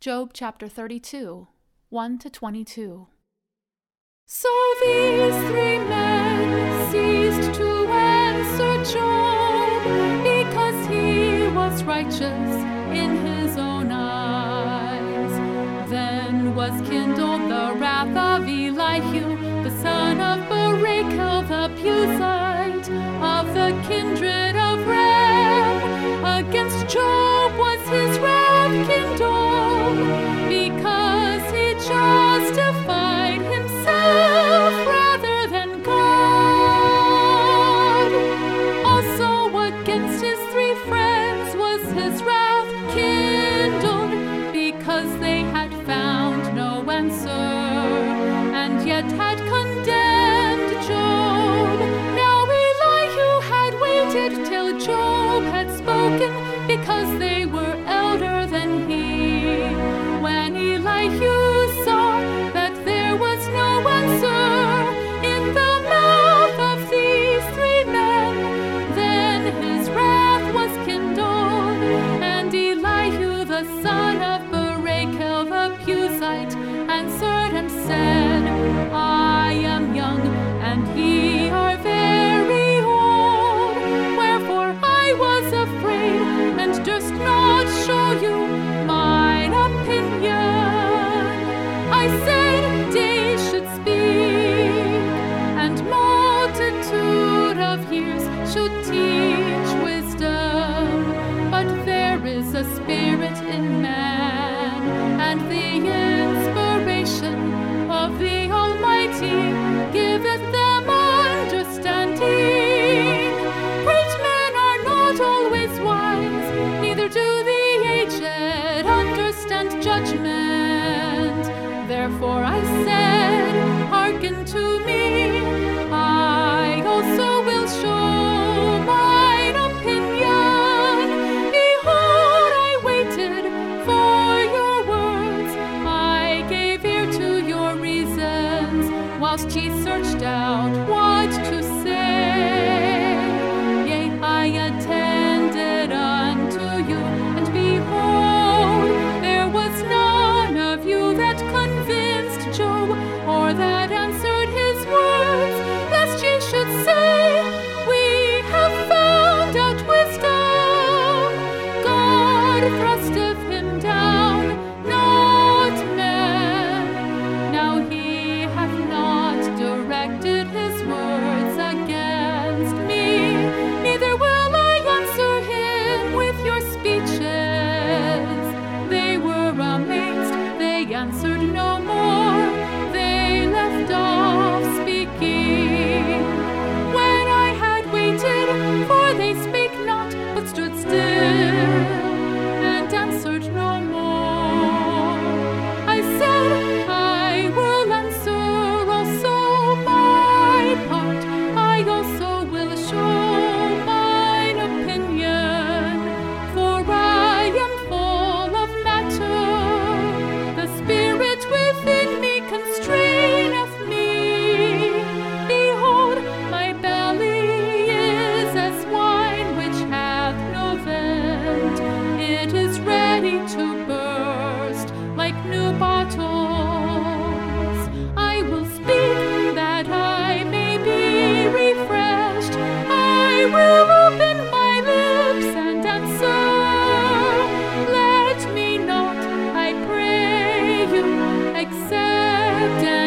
Job chapter 32, 1-22. So these three men ceased to answer Job, because he was righteous in his own eyes. Then was kindled the wrath of Elihu, the son of Barachel the Buzite, of the kindred of Ram. Against Job was his wrath kindled, because he justified himself rather than God. Also against his three friends was his wrath kindled, because they had found no answer, and yet had condemned Job. Now Elihu had waited till Job had spoken, because they were elder than he. When Elihu saw that there was no answer in the mouth of these three men, then his wrath was kindled, and Elihu the son of Barachel the Buzite answered and said, I am young, and ye are very old, wherefore I was afraid, and durst not show you mine opinion. I said days should speak, and multitude of years should teach wisdom. But there is a spirit in man, and the inspiration of the Almighty giveth them understanding. Great men are not always wise, neither do the aged understand judgment. Therefore I said, hearken to me, I also will show mine opinion. Behold, I waited for your words, I gave ear to your reasons, whilst ye searched out what to say. Yea, I attended unto you, and behold, there was none of you that convinced Job, or that answered his words, lest ye should say, we have found out wisdom. God thrusteth him down, not man. Now he hath not directed his words against me, neither will I answer him with your speeches. They were amazed, they answered no more, they left off speaking. When I had waited, for they spake not, but stood still, and answered no more. I said, I will answer also my part, I also will show mine opinion, for I am full of matter, the spirit within me constraineth me. Behold, my belly is as wine which hath no vent, it is ready to burst like new bottles. I will speak that I may be refreshed, I will open my lips and answer. Let me not, I pray you, accept